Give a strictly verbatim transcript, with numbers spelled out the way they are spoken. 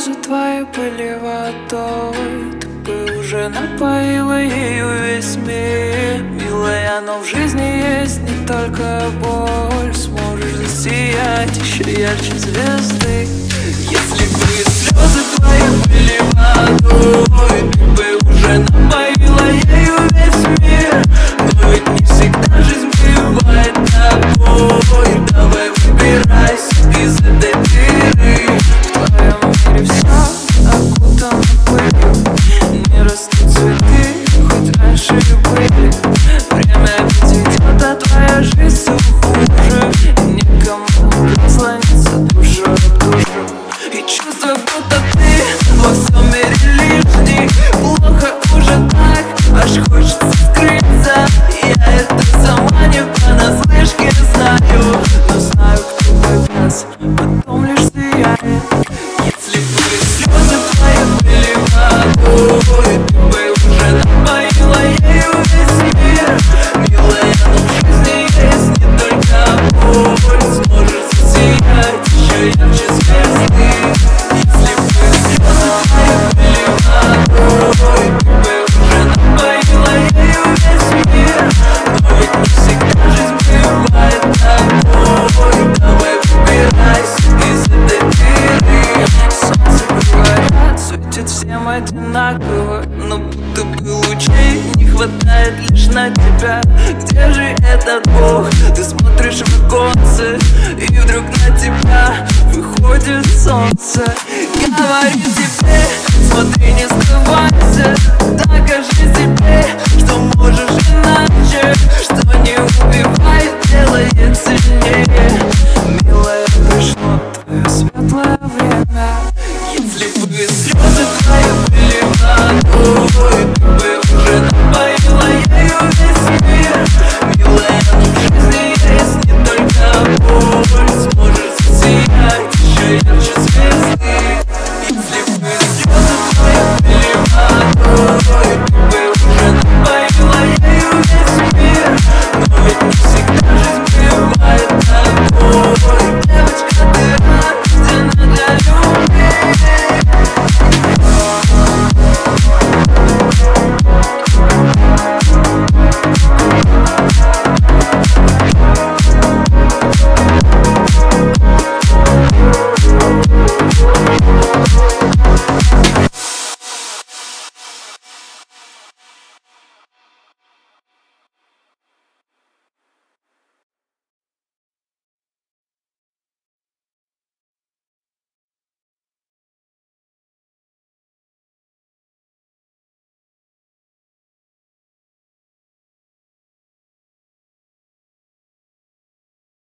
слезы твои были водой, ты бы уже напоила ею весь мир. Милая, но в жизни есть не только боль, сможешь засиять еще ярче звезды. Если бы слезы твои были водой, ты бы уже напоила ею весь мир. Но ведь не всегда жизнь бывает тобой. Давай выбирайся из этой дыры. В твоем мире все окутано пылью, не растут цветы, хоть раньше и были. Время ведь идет, а твоя жизнь все хуже, и никому прислониться душу об душу. И чувство, будто ты во всем мире лишний. Плохо уже так, аж хочется скрыться. Я это сама не понаслышке знаю, но знаю, кто как нас потом лишь сияет. Если бы слезы твои были водой, ты бы уже напоила ею весь мир. Милая, но в жизни есть не только боль, сможешь засиять еще ярче звезды. Если бы слезы твои были водой, ты бы уже напоила ею весь мир. Но ведь не всегда жизнь бывает тобой. Давай выбирайся из этой дыры. Солнце, говорят, светит всем одинаково, но будто бы лучей не хватает лишь на тебя. Где же этот Бог? Ты смотришь в оконце, и вдруг на тебя выходит солнце. Говорю тебе, смотри, не скрывайся, докажи себе, что можешь иначе, что не убивает, делает сильнее. Милая, пришло твое светлое время. Если бы слезы